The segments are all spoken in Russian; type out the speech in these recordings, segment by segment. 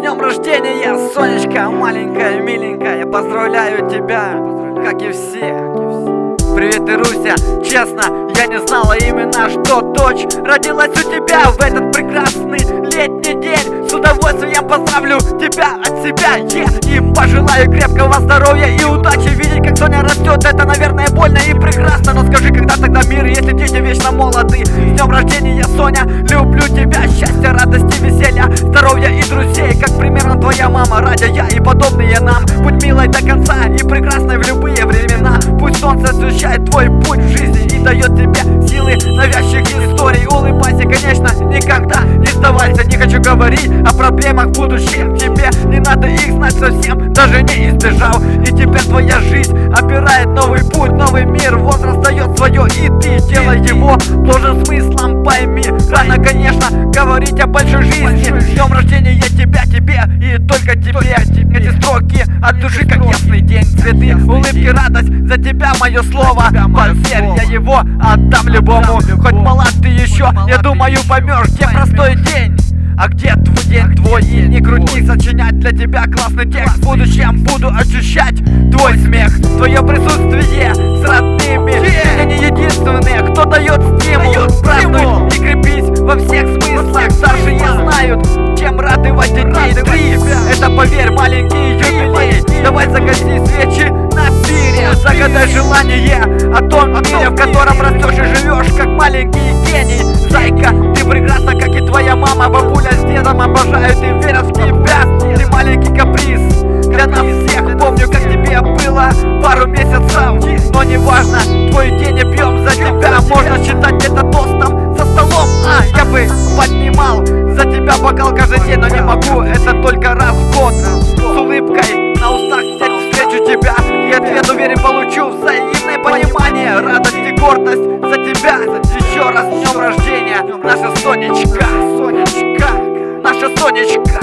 днем рождения, Сонечка, маленькая, миленькая. Поздравляю тебя, как и все. Привет, Ируся, честно, я не знала именно, что дочь родилась у тебя в этот прекрасный летний день. С удовольствием поздравлю тебя от себя, и пожелаю крепкого здоровья и удачи. Видеть, как Соня растет, это, наверное, больно и прекрасно. Но скажи, когда тогда мир, если дети вечно молоды? С днем рождения, Соня, люблю тебя. Счастья, радости, веселья, здоровья и друзей, как примерно твоя мама, Радя, я и подобные нам. Будь милой до конца и прекрасной в любые времена. Пусть солнце освещает твой путь в жизни и дает тебе силы навязчивых историй. Улыбайся, конечно, никогда не сдавайся. Не хочу говорить о проблемах в будущем. Тебе не надо их знать совсем, даже не избежал. И теперь твоя жизнь обирает новый путь, новый мир. Возраст дает свое, и ты делай его должен смыслом, пойми. Рано, конечно, говорить о большой жизни. С днем рождения тебя, тебе и только тебе. Эти строки от души, как ясный день. Цветы, улыбки, радость, за тебя мое слово. Поверь, я его отдам любому. Хоть молод ты еще, я думаю, поймешь, где простой день, а где твой день твой. И не крути, сочинять для тебя классный текст. В будущем буду ощущать твой смех, твое присутствие с родными. Ты не единственные, кто дает стимул. Празднуй и крепись во всех смыслах. Старшие знают, чем радовать детей. 3, это, поверь, маленький юбилей. Давай загаси свечи на пире. Загадай желание о том мире, в котором растешь и живешь, как маленький гений. Зайка, ты прекрасна, как и твоя мама. Бабуля с дедом обожают и верят в тебя. Ты маленький каприз для нас всех. Помню, как тебе было пару месяцев, но не важно, твой день и пьем за тебя. Можно считать это тостом за столом. Я бы поднимал за тебя бокал каждый день, но не могу, это только раз в год. С улыбкой на устах встречу тебя, и ответ, уверен, получу взаимное понимание. Радость и гордость за тебя. Еще раз с днем рождения, наша Сонечка, Сонечка, наша Сонечка.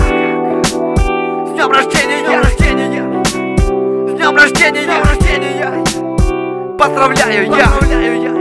С днем рождения, с днем рождения, поздравляю я.